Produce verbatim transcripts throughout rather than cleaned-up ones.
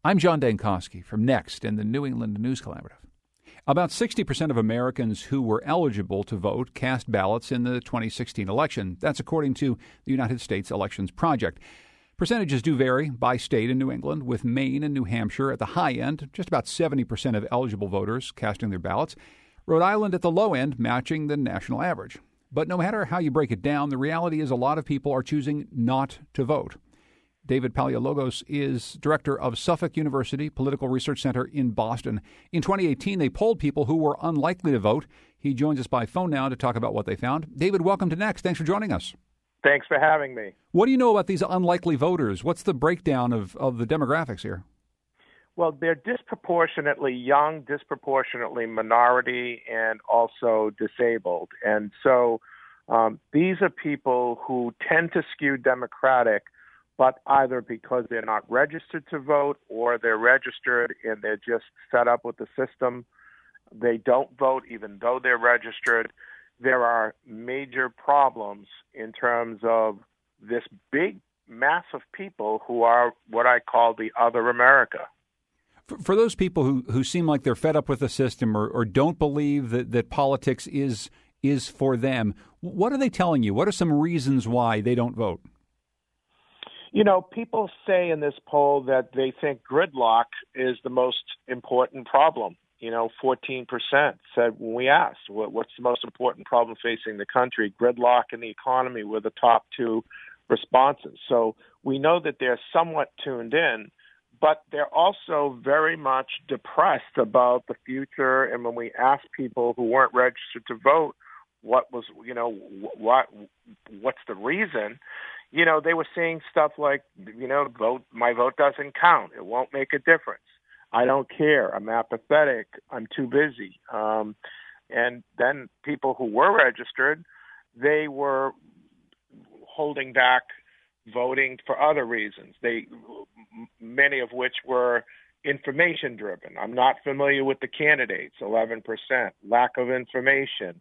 I'm John Dankosky from Next and the New England News Collaborative. About sixty percent of Americans who were eligible to vote cast ballots in the twenty sixteen election. That's according to the United States Elections Project. Percentages do vary by state in New England, with Maine and New Hampshire at the high end, just about seventy percent of eligible voters casting their ballots. Rhode Island at the low end, matching the national average. But no matter how you break it down, the reality is a lot of people are choosing not to vote. David Paleologos is director of Suffolk University Political Research Center in Boston. In twenty eighteen, they polled people who were unlikely to vote. He joins us by phone now to talk about what they found. David, welcome to Next. Thanks for joining us. Thanks for having me. What do you know about these unlikely voters? What's the breakdown of, of the demographics here? Well, they're disproportionately young, disproportionately minority, and also disabled. And so um, these are people who tend to skew Democratic, but either because they're not registered to vote or they're registered and they're just fed up with the system. They don't vote even though they're registered. There are major problems in terms of this big mass of people who are what I call the other America. For, for those people who, who seem like they're fed up with the system or, or don't believe that, that politics is is for them, what are they telling you? What are some reasons why they don't vote? You know, people say in this poll that they think gridlock is the most important problem. You know, fourteen percent said when we asked, what, what's the most important problem facing the country? Gridlock and the economy were the top two responses. So we know that they're somewhat tuned in, but they're also very much depressed about the future. And when we asked people who weren't registered to vote, what was, you know, what what's the reason? You know, they were saying stuff like, you know, vote, my vote doesn't count. It won't make a difference. I don't care. I'm apathetic. I'm too busy. Um, and then people who were registered, they were holding back voting for other reasons. They, many of which were information driven. I'm not familiar with the candidates, eleven percent. Lack of information.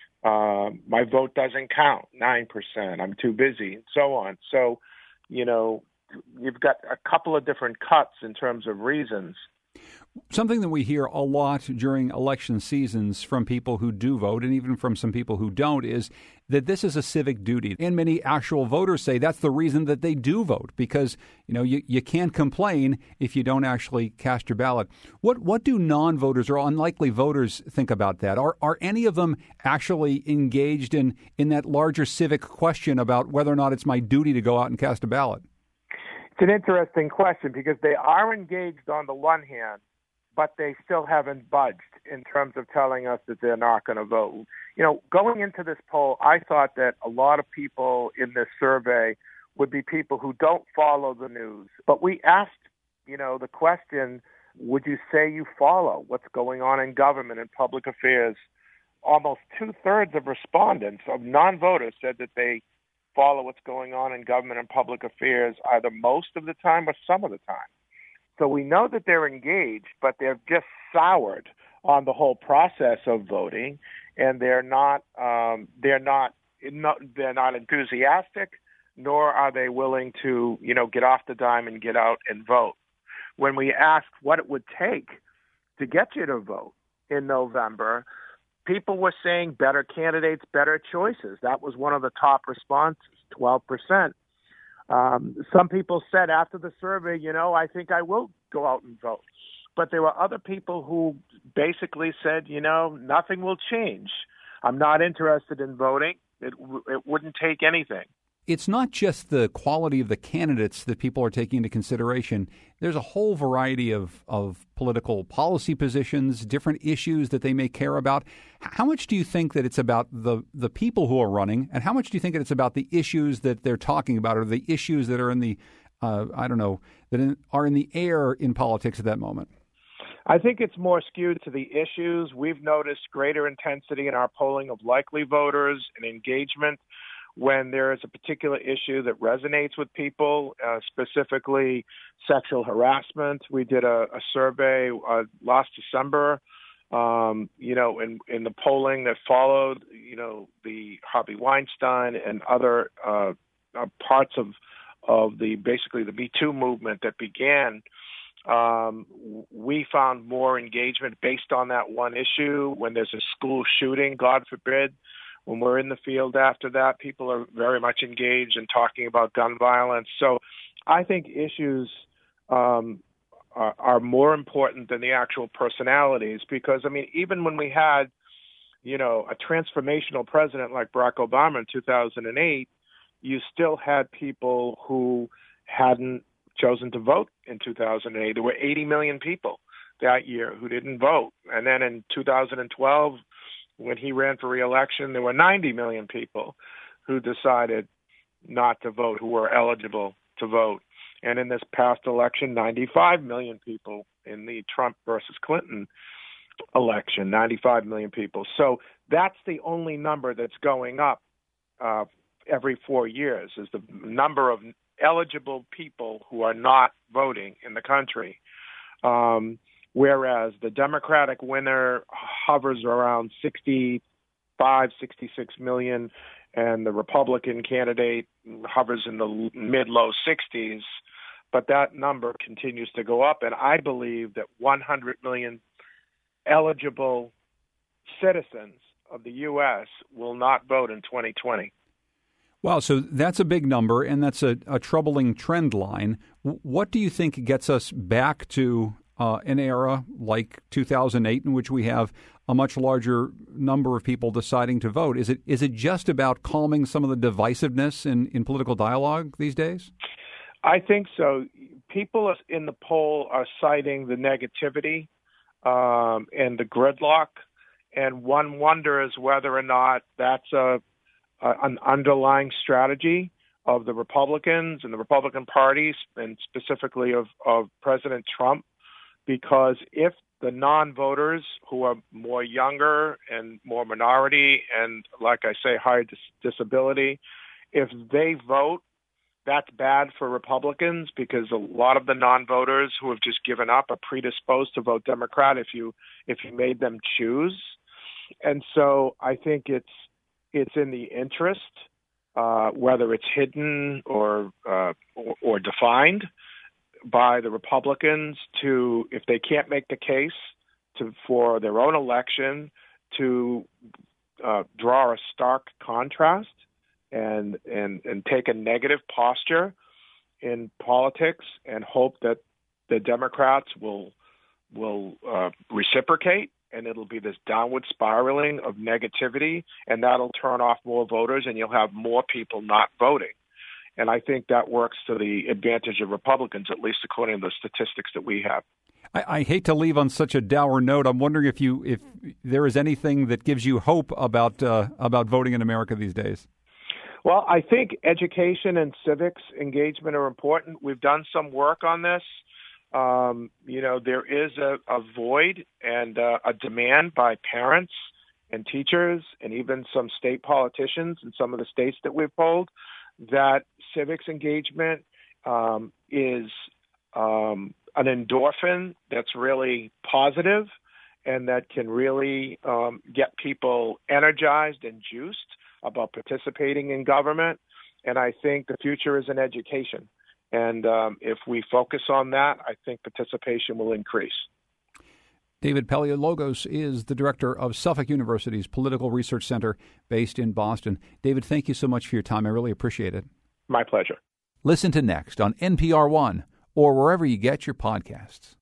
Um, my vote doesn't count, nine percent. I'm too busy, and so on. So, you know, you've got a couple of different cuts in terms of reasons. Something that we hear a lot during election seasons from people who do vote and even from some people who don't is that this is a civic duty. And many actual voters say that's the reason that they do vote, because, you know, you, you can't complain if you don't actually cast your ballot. What what do non-voters or unlikely voters think about that? Are are any of them actually engaged in, in that larger civic question about whether or not it's my duty to go out and cast a ballot? It's an interesting question because they are engaged on the one hand, but they still haven't budged in terms of telling us that they're not going to vote. You know, going into this poll, I thought that a lot of people in this survey would be people who don't follow the news. But we asked, you know, the question, would you say you follow what's going on in government and public affairs? Almost two-thirds of respondents, of non-voters, said that they follow what's going on in government and public affairs either most of the time or some of the time. So we know that they're engaged, but they're just soured on the whole process of voting, and they're not um, they're not, not they're not enthusiastic, nor are they willing to, you know, get off the dime and get out and vote. When we asked what it would take to get you to vote in November, people were saying better candidates, better choices. That was one of the top responses, twelve percent. Um, some people said after the survey, you know, I think I will go out and vote. But there were other people who basically said, you know, nothing will change. I'm not interested in voting. It, it wouldn't take anything. It's not just the quality of the candidates that people are taking into consideration. There's a whole variety of, of political policy positions, different issues that they may care about. How much do you think that it's about the, the people who are running, and how much do you think that it's about the issues that they're talking about, or the issues that are in the, uh, I don't know, that in, are in the air in politics at that moment? I think it's more skewed to the issues. We've noticed greater intensity in our polling of likely voters and engagement when there is a particular issue that resonates with people, uh, specifically sexual harassment. We did a, a survey uh, last December, um, you know, in, in the polling that followed, you know, the Harvey Weinstein and other uh, uh, parts of of the basically the Me Too movement that began Um, we found more engagement based on that one issue. When there's a school shooting, God forbid, when we're in the field after that, people are very much engaged in talking about gun violence. So I think issues um, are, are more important than the actual personalities because, I mean, even when we had, you know, a transformational president like Barack Obama in two thousand eight, you still had people who hadn't chosen to vote in two thousand eight. There were eighty million people that year who didn't vote. And then in two thousand twelve, when he ran for re-election, there were ninety million people who decided not to vote, who were eligible to vote. And in this past election, ninety-five million people in the Trump versus Clinton election, ninety-five million people. So that's the only number that's going up uh, every four years is the number of eligible people who are not voting in the country. Um, whereas the Democratic winner hovers around sixty-five, sixty-six million, and the Republican candidate hovers in the mid-low sixties. But that number continues to go up, and I believe that one hundred million eligible citizens of the U S will not vote in twenty twenty. Wow, so that's a big number, and that's a, a troubling trend line. What do you think gets us back to uh, an era like two thousand eight in which we have a much larger number of people deciding to vote? Is it is it just about calming some of the divisiveness in, in political dialogue these days? I think so. People in the poll are citing the negativity um, and the gridlock, and one wonders whether or not that's a an underlying strategy of the Republicans and the Republican parties, and specifically of, of President Trump, because if the non-voters who are more younger and more minority and, like I say, higher dis- disability, if they vote, that's bad for Republicans because a lot of the non-voters who have just given up are predisposed to vote Democrat if you if you made them choose. And so I think it's It's in the interest, uh, whether it's hidden or, uh, or or defined by the Republicans, to, if they can't make the case to for their own election, to uh, draw a stark contrast and and and take a negative posture in politics and hope that the Democrats will will uh, reciprocate. And it'll be this downward spiraling of negativity, and that'll turn off more voters, and you'll have more people not voting. And I think that works to the advantage of Republicans, at least according to the statistics that we have. I, I hate to leave on such a dour note. I'm wondering if you if there is anything that gives you hope about uh, about voting in America these days. Well, I think education and civics engagement are important. We've done some work on this. Um, you know, there is a, a void and uh, a demand by parents and teachers and even some state politicians in some of the states that we've polled that civics engagement um, is um, an endorphin that's really positive and that can really um, get people energized and juiced about participating in government. And I think the future is in education. And um, if we focus on that, I think participation will increase. David Paleologos is the director of Suffolk University's Political Research Center based in Boston. David, thank you so much for your time. I really appreciate it. My pleasure. Listen to Next on N P R One or wherever you get your podcasts.